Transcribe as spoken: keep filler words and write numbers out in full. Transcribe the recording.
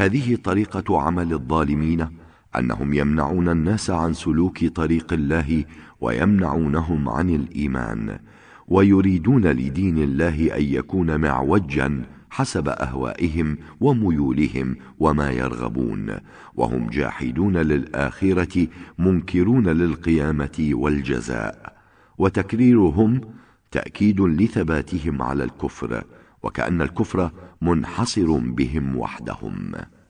هذه طريقة عمل الظالمين، أنهم يمنعون الناس عن سلوك طريق الله ويمنعونهم عن الإيمان، ويريدون لدين الله أن يكون معوجا حسب أهوائهم وميولهم وما يرغبون، وهم جاحدون للآخرة منكرون للقيامة والجزاء. وتكريرهم تأكيد لثباتهم على الكفر، وكأن الكفر منحصر بهم وحدهم.